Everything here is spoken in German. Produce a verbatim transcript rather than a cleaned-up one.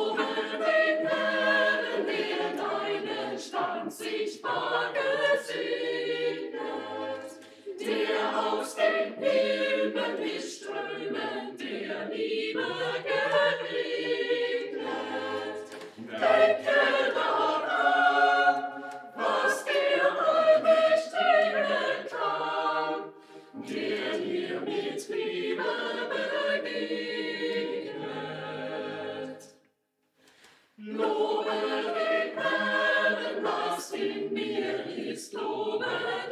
den Herrn, der deinen Stand sichtbar gesegnet, der aus den Himmel mit Strömen der Liebe geregnet. Denke daran, was der Allmächtige kann, der dir mit Liebe begegnet. Lobe den Herrn, was in mir ist, lobe